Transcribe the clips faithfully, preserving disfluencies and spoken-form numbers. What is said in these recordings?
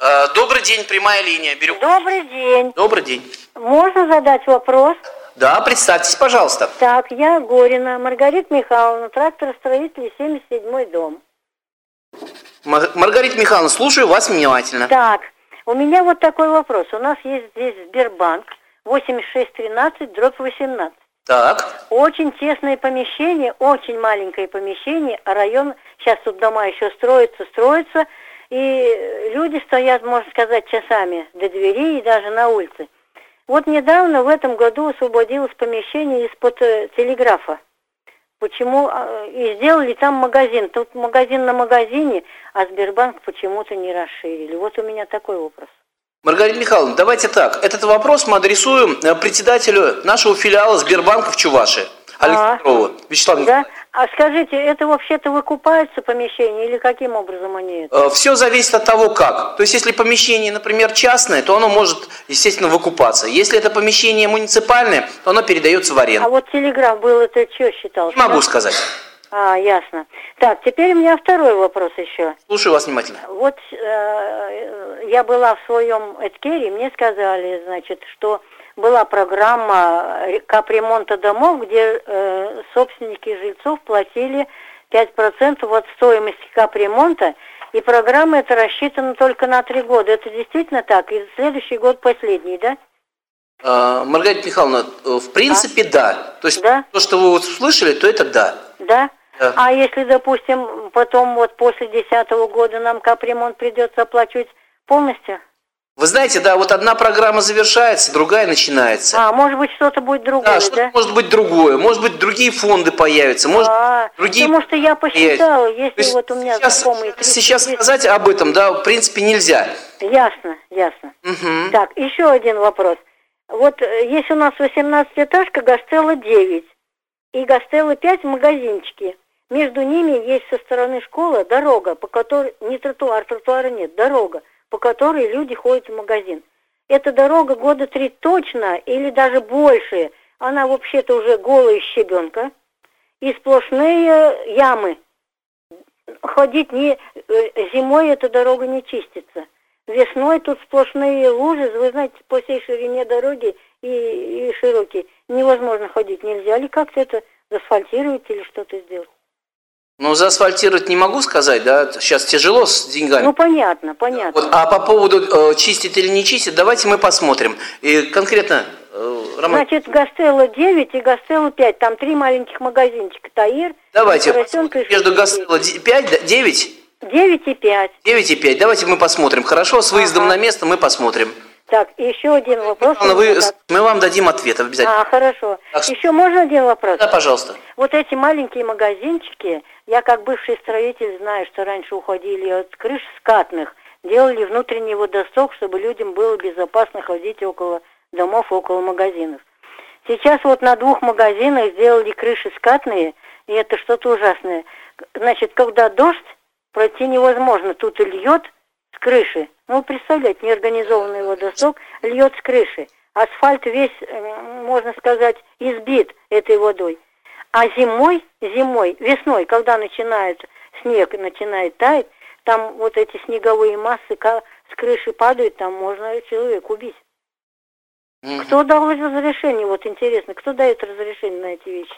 Э, добрый день, прямая линия. Беру. Добрый день. Добрый день. Можно задать вопрос? Да, представьтесь, пожалуйста. Так, я Горина Маргарита Михайловна, тракторостроитель, семьдесят седьмой дом. Мар- Маргарита Михайловна, слушаю вас внимательно. Так, у меня вот такой вопрос. У нас есть здесь Сбербанк, восемьдесят шесть тринадцать дробь восемнадцать. Так. Очень тесное помещение, очень маленькое помещение, а район, сейчас тут дома еще строятся, строятся, и люди стоят, можно сказать, часами до двери и даже на улице. Вот недавно, в этом году, освободилось помещение из-под э, телеграфа. Почему? И сделали там магазин. Тут магазин на магазине, а Сбербанк почему-то не расширили. Вот у меня такой вопрос. Маргарита Михайловна, давайте так. Этот вопрос мы адресуем председателю нашего филиала Сбербанка в Чувашии, Александрову Вячеславу Николаевичу. Да? А скажите, это вообще-то выкупаются помещения или каким образом они это? Все зависит от того, как. То есть, если помещение, например, частное, то оно может, естественно, выкупаться. Если это помещение муниципальное, то оно передается в аренду. А вот телеграф был, это что считался? Не могу да? сказать. А, ясно. Так, теперь у меня второй вопрос еще. Слушаю вас внимательно. Вот э, я была в своем Эткере, мне сказали, значит, что была программа капремонта домов, где э, собственники жильцов платили пять процентов от стоимости капремонта, и программа эта рассчитана только на три года. Это действительно так? И следующий год последний, да? А, Маргарита Михайловна, в принципе, а? да. То есть да? то, что вы вот услышали, то это да. Да? Да. А если, допустим, потом вот после десятого года нам капремонт придется оплачивать полностью? Вы знаете, да, вот одна программа завершается, другая начинается. А, может быть, что-то будет другое, да? что-то да? может быть другое, может быть, другие фонды появятся, может, а, другие... Потому что я посчитала, если есть вот у меня сейчас, знакомые... Сейчас сказать об этом, да, в принципе, нельзя. Ясно, ясно. Угу. Так, еще один вопрос. Вот есть у нас восемнадцатиэтажка, Гастелло девять и Гастелло пять магазинчики. Между ними есть со стороны школы дорога, по которой... Не тротуар, тротуара нет, дорога, по которой люди ходят в магазин. Эта дорога года три точно или даже больше. Она вообще-то уже голая щебенка. И сплошные ямы. Ходить не... Зимой эта дорога не чистится. Весной тут сплошные лужи. Вы знаете, по всей ширине дороги и, и широкие. Невозможно ходить. Нельзя ли как-то это заасфальтировать или что-то сделать? Ну, заасфальтировать не могу сказать, да, сейчас тяжело с деньгами. Ну, понятно, понятно. Вот, а по поводу э, чистить или не чистить, давайте мы посмотрим. И конкретно, э, Роман... Значит, Гастелло девять и Гастелло пять, там три маленьких магазинчика, Таир, давайте, и между Гастелло пять, девять? девять и пять. девять и пять, давайте мы посмотрим, хорошо, с выездом ага. на место мы посмотрим. Так, еще один вопрос. Вы, мы вам дадим ответ обязательно. А, хорошо. Так, еще можно один вопрос? Да, пожалуйста. Вот эти маленькие магазинчики, я как бывший строитель знаю, что раньше уходили от крыш скатных, делали внутренний водосток, чтобы людям было безопасно ходить около домов, около магазинов. Сейчас вот на двух магазинах сделали крыши скатные, и это что-то ужасное. Значит, когда дождь, пройти невозможно, тут и льет с крыши. Ну, представляете, неорганизованный водосток льет с крыши. Асфальт весь, можно сказать, избит этой водой. А зимой, зимой, весной, когда начинает снег, начинает таять, там вот эти снеговые массы с крыши падают, там можно человека убить. Mm-hmm. Кто дал разрешение, вот интересно, кто дает разрешение на эти вещи?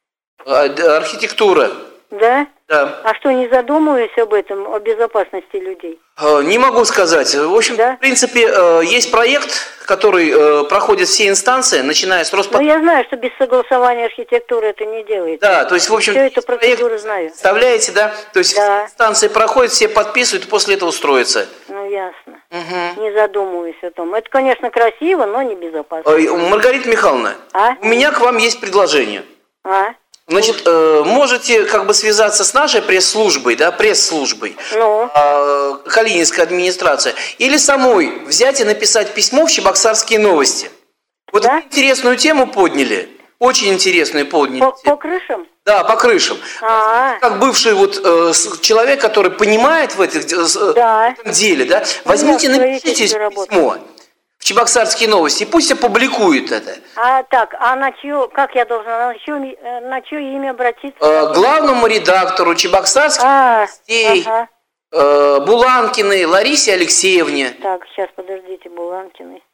А, архитектура. Да? Да. А что, не задумываясь об этом, о безопасности людей? Не могу сказать. В общем, да? в принципе, есть проект, который проходит все инстанции, начиная с Роспотребнадзора. Ну, я знаю, что без согласования архитектуры это не делается. Да, то есть, в общем, все эту процедуру знаю. Представляете, да? То есть, да. инстанции проходят, все подписывают, и после этого строятся. Ну, ясно. Угу. Не задумываясь о том. Это, конечно, красиво, но не безопасно. Маргарита Михайловна, а? у меня к вам есть предложение. А? Значит, э, можете как бы связаться с нашей пресс-службой, да, пресс-службой, ну. э, Калининская администрация, или самой взять и написать письмо в Чебоксарские новости. Вот да? интересную тему подняли, очень интересную подняли. По, по крышам? Да, по крышам. А-а-а. Как бывший вот э, человек, который понимает в, этих, да. в этом деле, да, возьмите, ну, напишите письмо в Чебоксарские новости, и пусть опубликуют это. А так, а на чье, как я должна, на чье, на чье имя обратиться? Э, главному редактору Чебоксарских а, новостей. Ага. э, Буланкиной Ларисе Алексеевне. Так, сейчас, подождите, Буланкиной.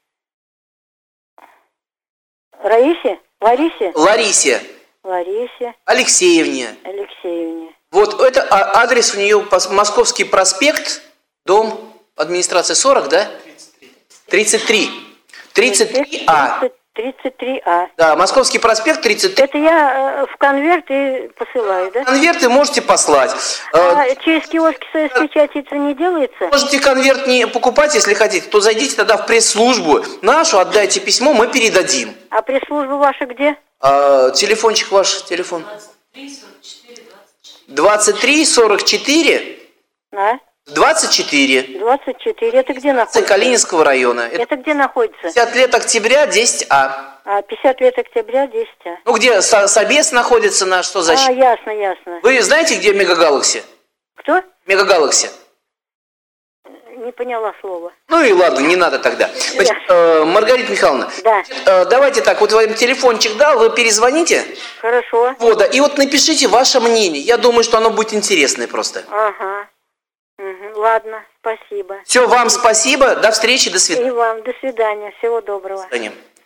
Раисе? Ларисе? Ларисе. Ларисе Алексеевне. Алексеевне. Вот это адрес у нее Московский проспект, дом администрации сорок, да? тридцать три. тридцать три А. тридцать три А. Да, Московский проспект тридцать три. Это я в конверт и посылаю, да? Конверты можете послать. А через киоски союз печати это не делается? Можете конверт не покупать, если хотите, то зайдите тогда в пресс-службу нашу, отдайте письмо, мы передадим. А пресс-служба ваша где? А, телефончик ваш, телефон. двадцать три сорок четыре А? двадцать четыре. двадцать четыре. Это где находится? Калининского района. Это, это где находится? пятьдесят лет октября, десять А. А, пятьдесят лет октября, десять А. Ну, где Собес находится, на что защита? А, ясно, ясно. Вы знаете, где Мегагалакси? Кто? Мегагалакси. Не поняла слова. Ну и ладно, не надо тогда. Значит, э, Маргарита Михайловна, да. э, давайте так, вот вам телефончик дал, вы перезвоните. Хорошо. Вот, да, и вот напишите ваше мнение. Я думаю, что оно будет интересное просто. Ага. Угу. Ладно, спасибо. Все, вам спасибо, до встречи, до свидания. И вам, до свидания, всего доброго. До свидания.